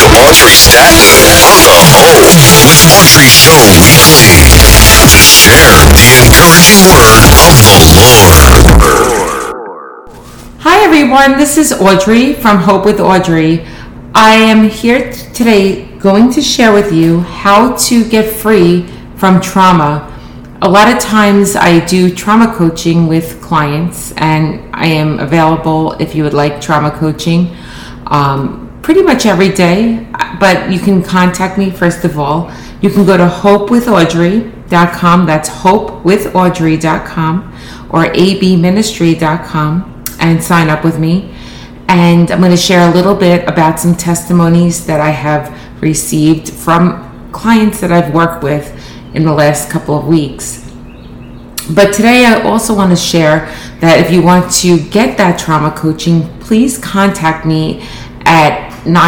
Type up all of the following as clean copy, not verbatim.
Audrey Staten on the Hope with Audrey Show Weekly to share the encouraging word of the Lord. Hi everyone, this is Audrey from Hope with Audrey. I am here today going to share with you how to get free from trauma. A lot of times I do trauma coaching with clients, and I am available if you would like trauma coaching pretty much every day, but you can contact me first of all. You can go to hopewithaudrey.com, that's hopewithaudrey.com, or abministry.com, and sign up with me. And I'm going to share a little bit about some testimonies that I have received from clients that I've worked with in the last couple of weeks. But today I also want to share that if you want to get that trauma coaching, please contact me at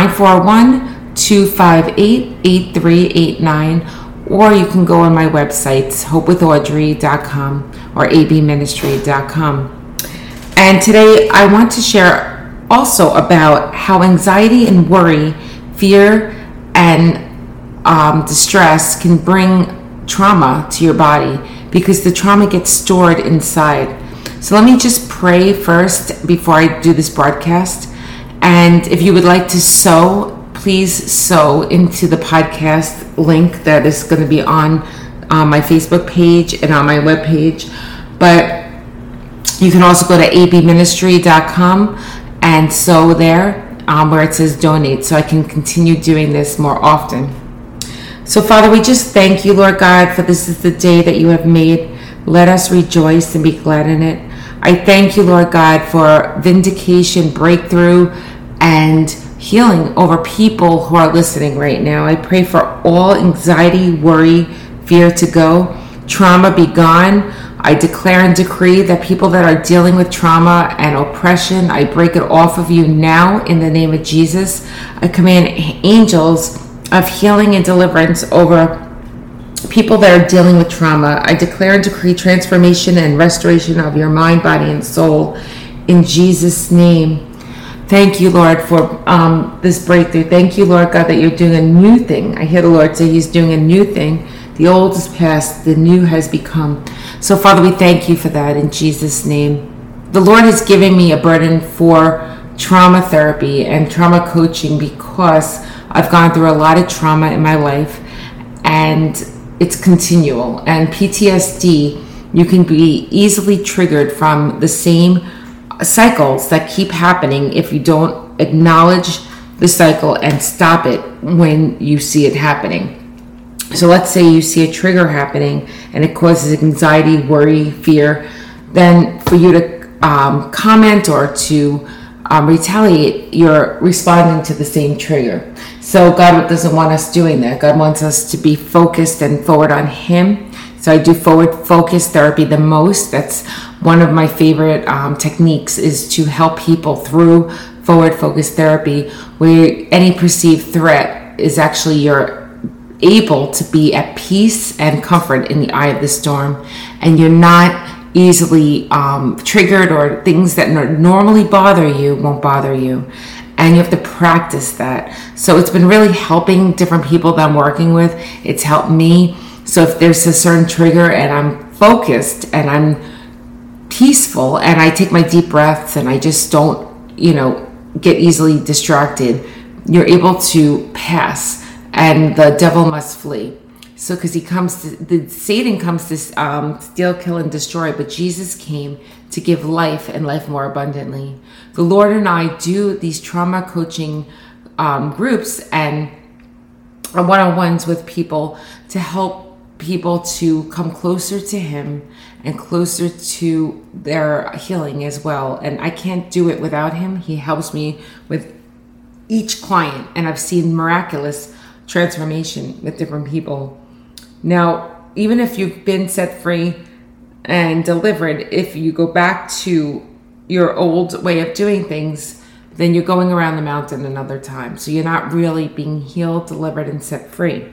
941-258-8389, or you can go on my websites, hopewithaudrey.com or abministry.com. And today I want to share also about how anxiety and worry, fear and distress can bring trauma to your body, because the trauma gets stored inside. So let me just pray first before I do this broadcast. And if you would like to sow, please sow into the podcast link that is going to be on my Facebook page and on my webpage. But you can also go to abministry.com and sow there where it says donate, so I can continue doing this more often. So Father, we just thank you, Lord God, for this is the day that you have made. Let us rejoice and be glad in it. I thank you, Lord God, for vindication, breakthrough, and healing over people who are listening right now. I pray for all anxiety, worry, fear to go, trauma be gone. I declare and decree that people that are dealing with trauma and oppression, I break it off of you now in the name of Jesus. I command angels of healing and deliverance over people that are dealing with trauma. I declare and decree transformation and restoration of your mind, body, and soul in Jesus' name. Thank you, Lord, for this breakthrough. Thank you, Lord God, that you're doing a new thing. I hear the Lord say he's doing a new thing. The old is past, the new has become. So, Father, we thank you for that in Jesus' name. The Lord is giving me a burden for trauma therapy and trauma coaching, because I've gone through a lot of trauma in my life, and it's continual. And PTSD, you can be easily triggered from the same cycles that keep happening if you don't acknowledge the cycle and stop it when you see it happening. So let's say you see a trigger happening and it causes anxiety, worry, fear, then for you to comment or to retaliate, you're responding to the same trigger. So God doesn't want us doing that. God wants us to be focused and forward on him. So I do forward focus therapy the most. That's one of my favorite techniques, is to help people through forward focus therapy, where any perceived threat is actually you're able to be at peace and comfort in the eye of the storm, and you're not easily triggered, or things that normally bother you won't bother you. And you have to practice that. So it's been really helping different people that I'm working with. It's helped me. So if there's a certain trigger and I'm focused and I'm peaceful and I take my deep breaths and I just don't, get easily distracted, you're able to pass, and the devil must flee. So because Satan comes to steal, kill, and destroy, but Jesus came to give life and life more abundantly. The Lord and I do these trauma coaching groups and one-on-ones with people to help people to come closer to him and closer to their healing as well. And I can't do it without him. He helps me with each client, and I've seen miraculous transformation with different people. Now, even if you've been set free and delivered, if you go back to your old way of doing things, then you're going around the mountain another time. So you're not really being healed, delivered, and set free.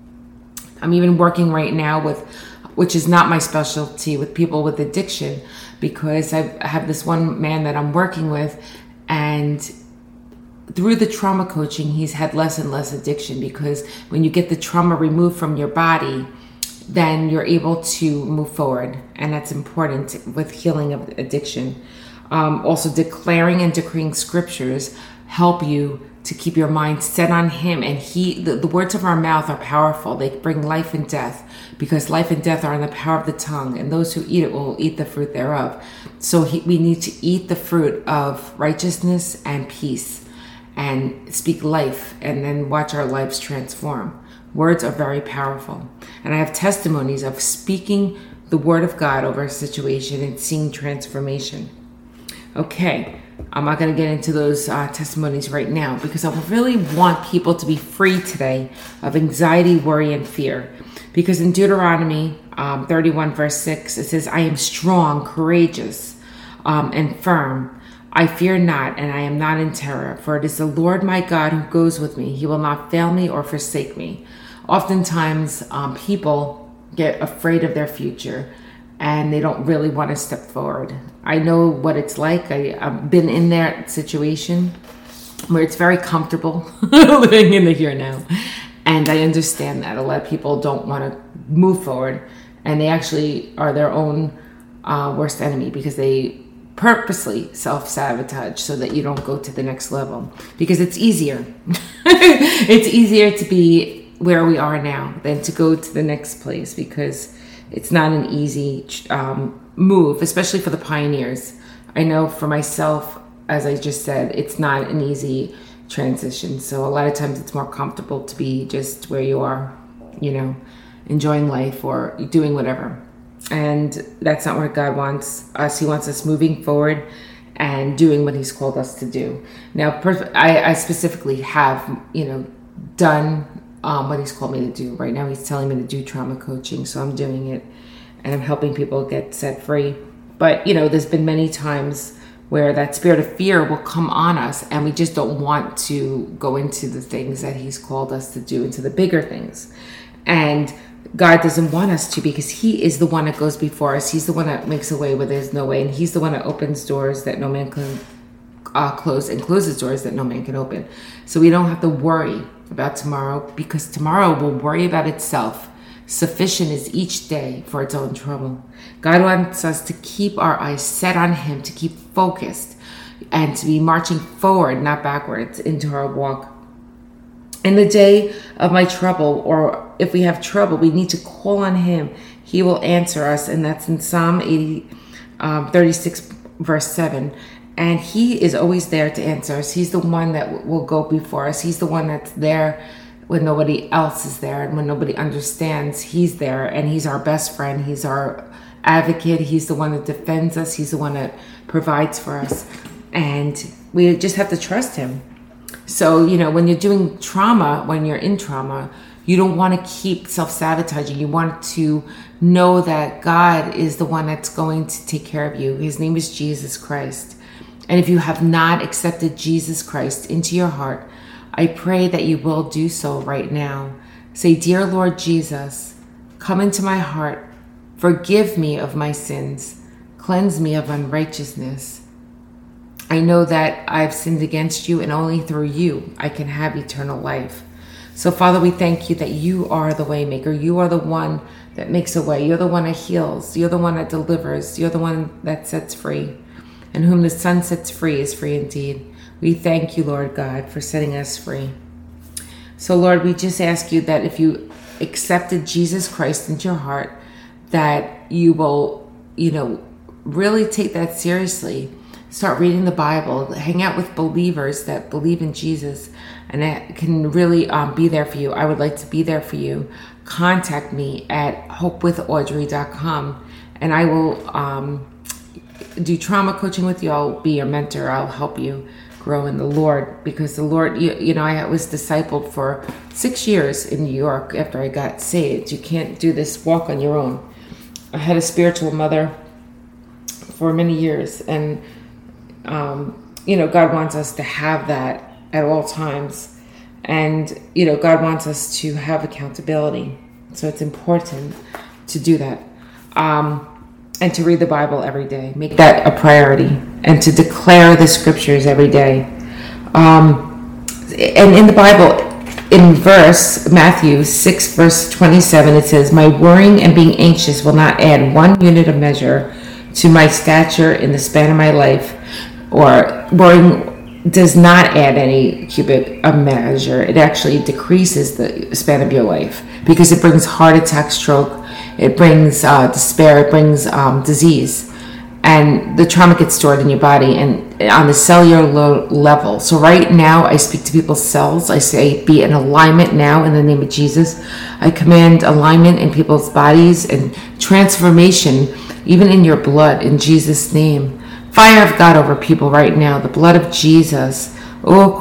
I'm even working right now with, which is not my specialty, with people with addiction, because I have this one man that I'm working with, and through the trauma coaching, he's had less and less addiction, because when you get the trauma removed from your body, then you're able to move forward. And that's important with healing of addiction. Also, declaring and decreeing scriptures help you to keep your mind set on him. And the words of our mouth are powerful. They bring life and death, because life and death are in the power of the tongue, and those who eat it will eat the fruit thereof. So we need to eat the fruit of righteousness and peace, and speak life, and then watch our lives transform. Words are very powerful. And I have testimonies of speaking the word of God over a situation and seeing transformation. Okay, I'm not going to get into those testimonies right now, because I really want people to be free today of anxiety, worry, and fear. Because in Deuteronomy 31 verse 6, it says, I am strong, courageous, and firm. I fear not, and I am not in terror, for it is the Lord my God who goes with me. He will not fail me or forsake me. Oftentimes, people get afraid of their future, and they don't really want to step forward. I know what it's like. I've been in that situation where it's very comfortable living in the here and now. And I understand that a lot of people don't want to move forward, and they actually are their own worst enemy, because they purposely self-sabotage so that you don't go to the next level, because it's easier. It's easier to be where we are now than to go to the next place, because it's not an easy move, especially for the pioneers. I know for myself, as I just said, it's not an easy transition. So a lot of times it's more comfortable to be just where you are, enjoying life or doing whatever. And that's not what God wants us. He wants us moving forward and doing what he's called us to do. Now, I specifically have, done what he's called me to do. Right now, he's telling me to do trauma coaching, so I'm doing it, and I'm helping people get set free. But, there's been many times where that spirit of fear will come on us, and we just don't want to go into the things that he's called us to do, into the bigger things. And God doesn't want us to, because he is the one that goes before us. He's the one that makes a way where there's no way, and he's the one that opens doors that no man can close, and closes doors that no man can open. So we don't have to worry about tomorrow, because tomorrow will worry about itself. Sufficient is each day for its own trouble. God wants us to keep our eyes set on him, to keep focused, and to be marching forward, not backwards, into our walk. In the day of my trouble, or if we have trouble, we need to call on him. He will answer us, and that's in Psalm 36 verse 7. And he is always there to answer us. He's the one that will go before us. He's the one that's there when nobody else is there, and when nobody understands, he's there, and he's our best friend. He's our advocate. He's the one that defends us. He's the one that provides for us, and we just have to trust him. So, when you're doing trauma, when you're in trauma, you don't want to keep self-sabotaging. You want to know that God is the one that's going to take care of you. His name is Jesus Christ. And if you have not accepted Jesus Christ into your heart, I pray that you will do so right now. Say, Dear Lord Jesus, come into my heart. Forgive me of my sins. Cleanse me of unrighteousness. I know that I've sinned against you, and only through you I can have eternal life. So, Father, we thank you that you are the way maker. You are the one that makes a way. You're the one that heals. You're the one that delivers. You're the one that sets free. And whom the Son sets free is free indeed. We thank you, Lord God, for setting us free. So, Lord, we just ask you that if you accepted Jesus Christ into your heart, that you will, really take that seriously. Start reading the Bible. Hang out with believers that believe in Jesus, and that can really be there for you. I would like to be there for you. Contact me at hopewithaudrey.com, and I will do trauma coaching with you. I'll be your mentor. I'll help you grow in the Lord, because the Lord, I was discipled for 6 years in New York after I got saved. You can't do this walk on your own. I had a spiritual mother for many years, and God wants us to have that at all times, and God wants us to have accountability. So it's important to do that. And to read the Bible every day. Make that a priority. And to declare the scriptures every day. And in the Bible, in Matthew 6, verse 27, it says, "My worrying and being anxious will not add 1 unit of measure to my stature in the span of my life." Or worrying does not add any cubit of measure. It actually decreases the span of your life because it brings heart attack, stroke, it brings despair, it brings disease. And the trauma gets stored in your body and on the cellular level. So right now, I speak to people's cells. I say, be in alignment now in the name of Jesus. I command alignment in people's bodies and transformation, even in your blood, in Jesus' name. Fire of God over people right now. The blood of Jesus. Oh,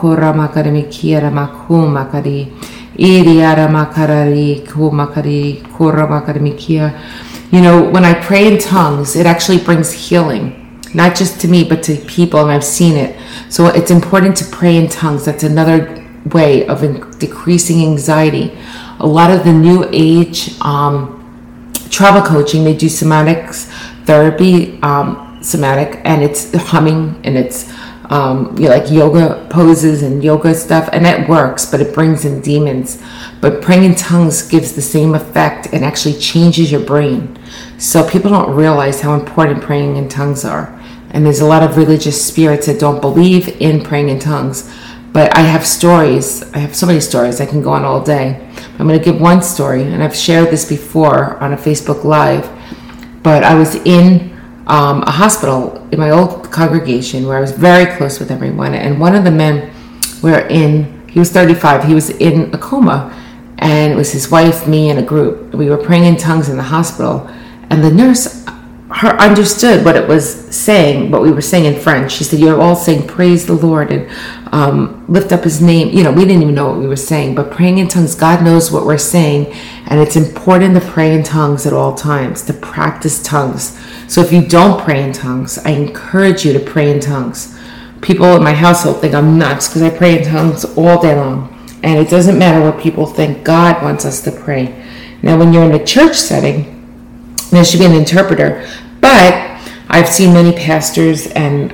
you know, when I pray in tongues, it actually brings healing, not just to me, but to people, and I've seen it. So it's important to pray in tongues. That's another way of decreasing anxiety. A lot of the new age trauma coaching, they do somatic therapy, and it's humming, and it's like yoga poses and yoga stuff, and that works, but it brings in demons. But praying in tongues gives the same effect and actually changes your brain. So people don't realize how important praying in tongues are. And there's a lot of religious spirits that don't believe in praying in tongues. But I have stories. I have so many stories. I can go on all day. I'm going to give one story, and I've shared this before on a Facebook Live. But I was in a hospital in my old congregation where I was very close with everyone. And one of the men he was 35, he was in a coma. And it was his wife, me, and a group. We were praying in tongues in the hospital. And the nurse understood what it was saying, what we were saying in French. She said, "You're all saying praise the Lord and lift up his name." You know, we didn't even know what we were saying. But praying in tongues, God knows what we're saying. And it's important to pray in tongues at all times, to practice tongues. So if you don't pray in tongues, I encourage you to pray in tongues. People in my household think I'm nuts because I pray in tongues all day long. And it doesn't matter what people think. God wants us to pray. Now, when you're in a church setting, there should be an interpreter. But I've seen many pastors, and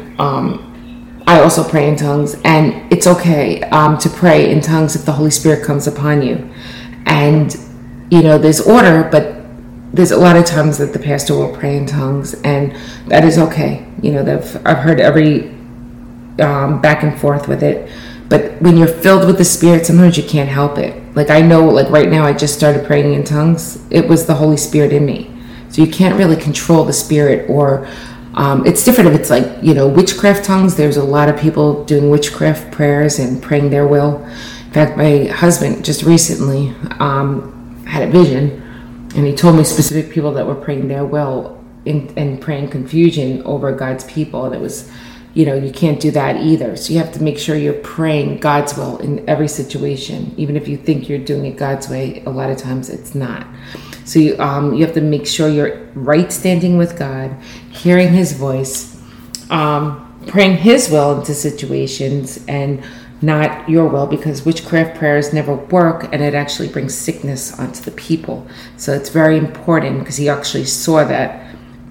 I also pray in tongues. And it's okay to pray in tongues if the Holy Spirit comes upon you. And, you know, there's order, but there's a lot of times that the pastor will pray in tongues. And that is okay. You know, I've heard every back and forth with it. But when you're filled with the Spirit, sometimes you can't help it. Like I know, like right now, I just started praying in tongues. It was the Holy Spirit in me. So you can't really control the Spirit, or it's different if it's like, you know, witchcraft tongues. There's a lot of people doing witchcraft prayers and praying their will. In fact, my husband just recently had a vision, and he told me specific people that were praying their will and praying confusion over God's people. And it was, you know, you can't do that either. So you have to make sure you're praying God's will in every situation. Even if you think you're doing it God's way, a lot of times it's not. So you have to make sure you're right standing with God, hearing his voice, praying his will into situations and not your will, because witchcraft prayers never work, and it actually brings sickness onto the people. So it's very important, because he actually saw that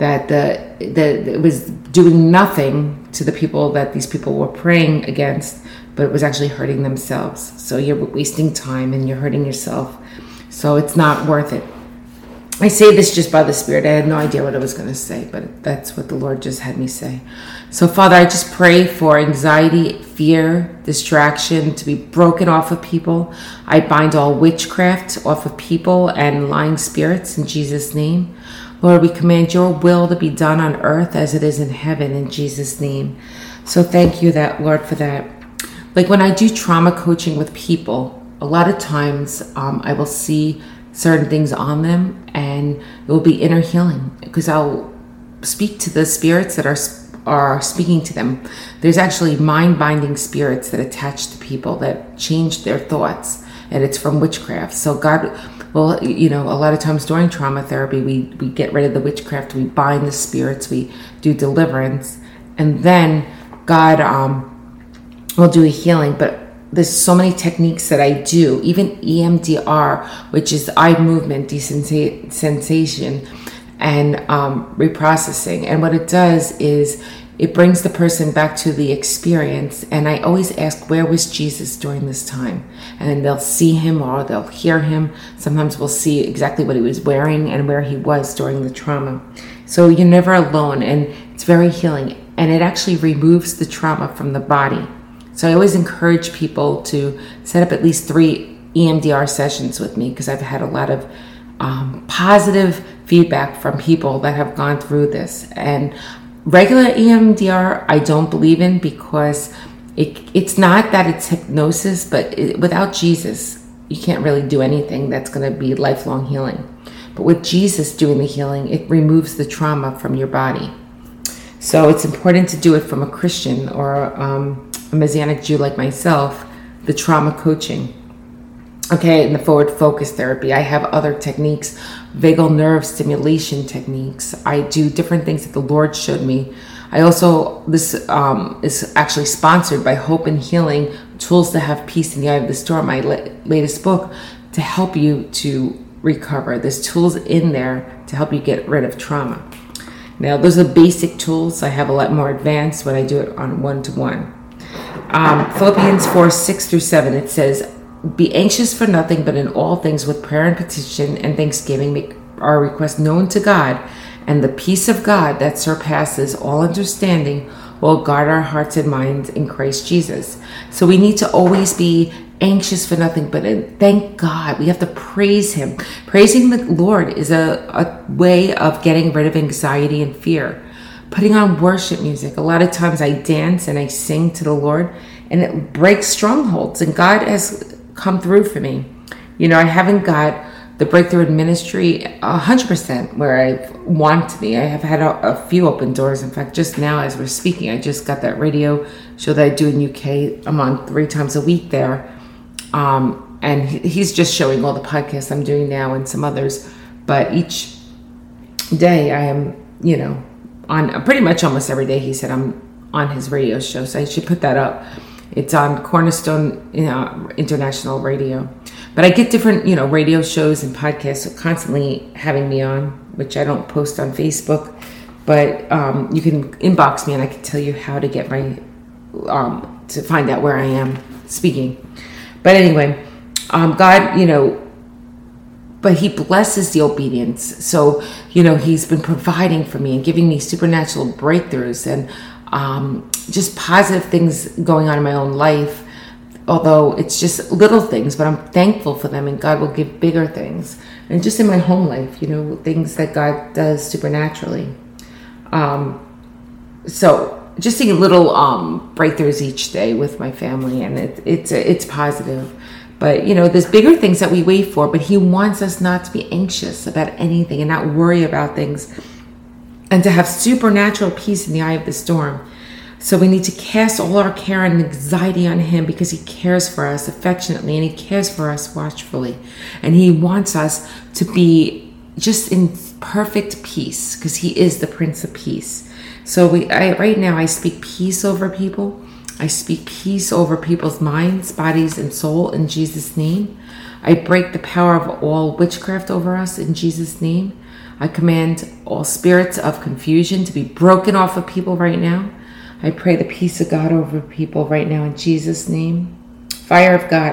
it was doing nothing to the people that these people were praying against, but it was actually hurting themselves. So you're wasting time and you're hurting yourself. So it's not worth it. I say this just by the Spirit. I had no idea what I was going to say, but that's what the Lord just had me say. So, Father, I just pray for anxiety, fear, distraction to be broken off of people. I bind all witchcraft off of people and lying spirits in Jesus' name. Lord, we command your will to be done on earth as it is in heaven in Jesus' name. So thank you, Lord, for that. Like when I do trauma coaching with people, a lot of times I will see certain things on them, and it will be inner healing, because I'll speak to the spirits that are speaking to them. There's actually mind-binding spirits that attach to people that change their thoughts, and it's from witchcraft. So God, well, you know, a lot of times during trauma therapy, we get rid of the witchcraft, we bind the spirits, we do deliverance, and then God will do a healing. But there's so many techniques that I do, even EMDR, which is eye movement desensation and reprocessing. And what it does is it brings the person back to the experience. And I always ask, where was Jesus during this time? And then they'll see him or they'll hear him. Sometimes we'll see exactly what he was wearing and where he was during the trauma. So you're never alone, and it's very healing. And it actually removes the trauma from the body. So I always encourage people to set up at least 3 EMDR sessions with me, because I've had a lot of positive feedback from people that have gone through this. And regular EMDR I don't believe in, because it's not that it's hypnosis, but without Jesus you can't really do anything that's going to be lifelong healing. But with Jesus doing the healing, it removes the trauma from your body. So it's important to do it from a Christian or a Messianic Jew like myself, the trauma coaching. Okay, and the forward focus therapy. I have other techniques, vagal nerve stimulation techniques. I do different things that the Lord showed me. I also, this is actually sponsored by Hope and Healing, Tools to Have Peace in the Eye of the Storm, my latest book, to help you to recover. There's tools in there to help you get rid of trauma. Now, those are basic tools. I have a lot more advanced when I do it on one-to-one. Philippians 4:6-7, it says, "Be anxious for nothing, but in all things with prayer and petition and thanksgiving make our requests known to God, and the peace of God that surpasses all understanding will guard our hearts and minds in Christ Jesus." So we need to always be anxious for nothing, but thank God. We have to praise him. Praising the Lord is a way of getting rid of anxiety and fear. Putting on worship music. A lot of times I dance and I sing to the Lord, and it breaks strongholds, and God has come through for me. You know, I haven't got the breakthrough in ministry 100% where I want to be. I have had a few open doors. In fact, just now as we're speaking, I just got that radio show that I do in UK. I'm on 3 times a week there. And he's just showing all the podcasts I'm doing now and some others. But each day I am, you know, on pretty much almost every day. He said I'm on his radio show, so I should put that up. It's on Cornerstone, International Radio. But I get different, radio shows and podcasts constantly having me on, which I don't post on Facebook. But you can inbox me and I can tell you how to get my, to find out where I am speaking. But anyway, God, but he blesses the obedience. So, he's been providing for me and giving me supernatural breakthroughs and just positive things going on in my own life. Although it's just little things, but I'm thankful for them, and God will give bigger things. And just in my home life, things that God does supernaturally. So just seeing little breakthroughs each day with my family, and it's positive. But, there's bigger things that we wait for, but he wants us not to be anxious about anything and not worry about things, and to have supernatural peace in the eye of the storm. So we need to cast all our care and anxiety on him, because he cares for us affectionately and he cares for us watchfully. And he wants us to be just in perfect peace, because he is the Prince of Peace. So right now I speak peace over people. I speak peace over people's minds, bodies, and soul in Jesus' name. I break the power of all witchcraft over us in Jesus' name. I command all spirits of confusion to be broken off of people right now. I pray the peace of God over people right now in Jesus' name. Fire of God.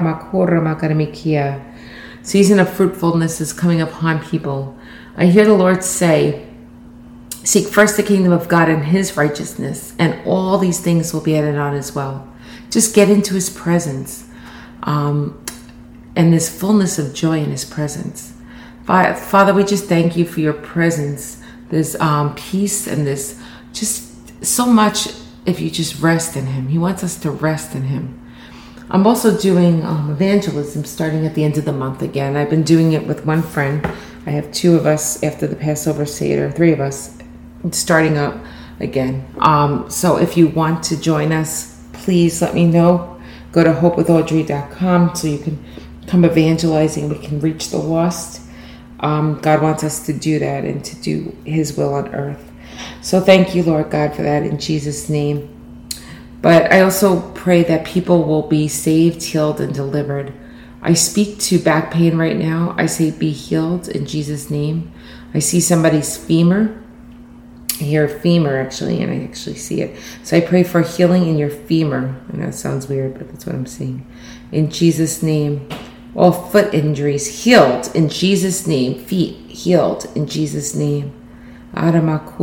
Season of fruitfulness is coming upon people. I hear the Lord say, seek first the kingdom of God and his righteousness, and all these things will be added on as well. Just get into his presence, and this fullness of joy in his presence. Father, we just thank you for your presence. There's peace, and there's just so much if you just rest in him. He wants us to rest in him. I'm also doing evangelism starting at the end of the month again. I've been doing it with one friend. I have 2 of us after the Passover Seder, 3 of us starting up again. So if you want to join us, please let me know. Go to hopewithaudrey.com so you can come evangelizing. We can reach the lost. God wants us to do that and to do his will on earth. So thank you, Lord God, for that in Jesus' name. But I also pray that people will be saved, healed, and delivered. I speak to back pain right now. I say be healed in Jesus' name. I see somebody's femur your femur, actually, and I actually see it. So I pray for healing in your femur. I know it sounds weird, but that's what I'm seeing. In Jesus' name. All foot injuries healed in Jesus' name. Feet healed in Jesus' name. Thank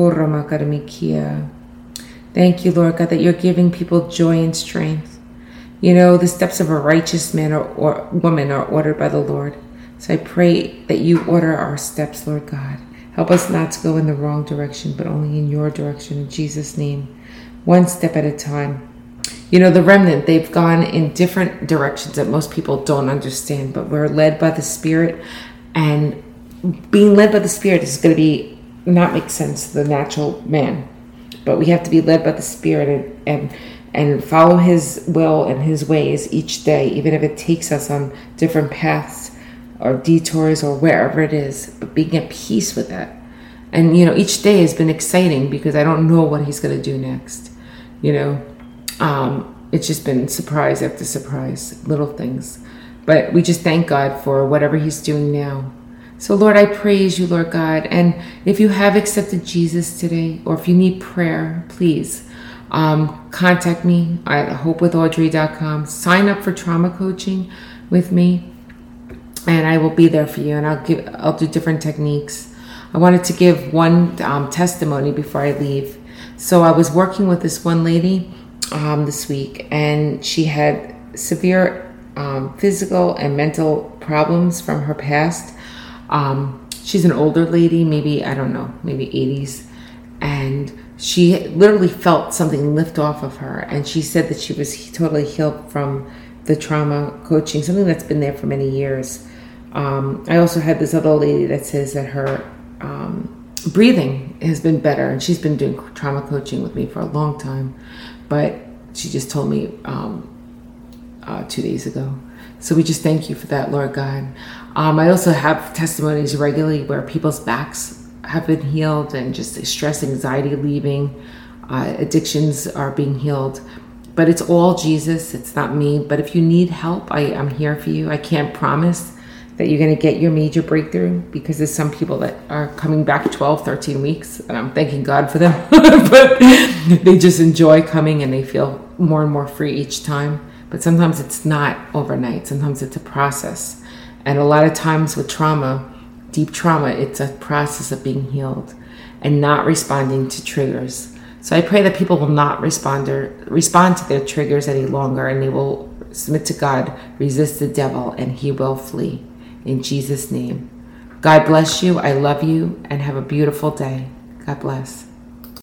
you, Lord God, that you're giving people joy and strength. You know, the steps of a righteous man or woman are ordered by the Lord. So I pray that you order our steps, Lord God. Help us not to go in the wrong direction, but only in your direction, in Jesus' name. One step at a time. You know, the remnant, they've gone in different directions that most people don't understand, but we're led by the Spirit, and being led by the Spirit is going to not make sense to the natural man, but we have to be led by the Spirit and follow his will and his ways each day, even if it takes us on different paths or detours or wherever it is, but being at peace with that. And, you know, each day has been exciting because I don't know what he's going to do next, you know. It's just been surprise after surprise, little things. But we just thank God for whatever he's doing now. So, Lord, I praise you, Lord God. And if you have accepted Jesus today, or if you need prayer, please contact me at hopewithaudrey.com. Sign up for trauma coaching with me, and I will be there for you. And I'll do different techniques. I wanted to give one testimony before I leave. So I was working with this one lady this week, and she had severe physical and mental problems from her past. She's an older lady, maybe 80s, and she literally felt something lift off of her, and she said that she was totally healed from the trauma coaching, something that's been there for many years. I also had this other lady that says that her breathing has been better, and she's been doing trauma coaching with me for a long time, but she just told me 2 days ago. So we just thank you for that, Lord God. I also have testimonies regularly where people's backs have been healed, and just stress, anxiety leaving, addictions are being healed. But it's all Jesus, it's not me. But if you need help, I'm here for you. I can't promise that you're going to get your major breakthrough, because there's some people that are coming back 12, 13 weeks, and I'm thanking God for them. But they just enjoy coming, and they feel more and more free each time. But sometimes it's not overnight. Sometimes it's a process. And a lot of times with trauma, deep trauma, it's a process of being healed and not responding to triggers. So I pray that people will not respond to their triggers any longer, and they will submit to God, resist the devil, and he will flee. In Jesus' name. God bless you. I love you, and have a beautiful day. God bless.